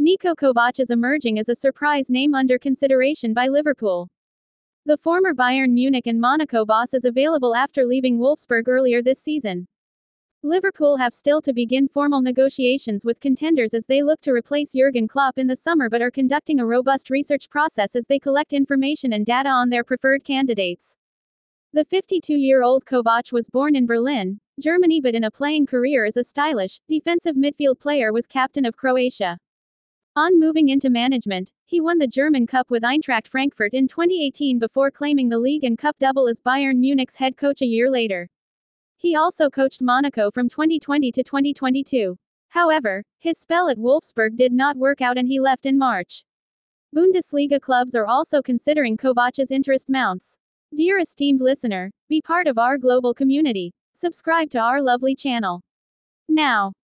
Niko Kovac is emerging as a surprise name under consideration by Liverpool. The former Bayern Munich and Monaco boss is available after leaving Wolfsburg earlier this season. Liverpool have still to begin formal negotiations with contenders as they look to replace Jurgen Klopp in the summer, but are conducting a robust research process as they collect information and data on their preferred candidates. The 52-year-old Kovac was born in Berlin, Germany, but in a playing career as a stylish, defensive midfield player was captain of Croatia. On moving into management, he won the German Cup with Eintracht Frankfurt in 2018 before claiming the league and cup double as Bayern Munich's head coach a year later. He also coached Monaco from 2020 to 2022. However, his spell at Wolfsburg did not work out and he left in March. Bundesliga clubs are also considering Kovac's interest mounts. Dear esteemed listener, be part of our global community. Subscribe to our lovely channel now.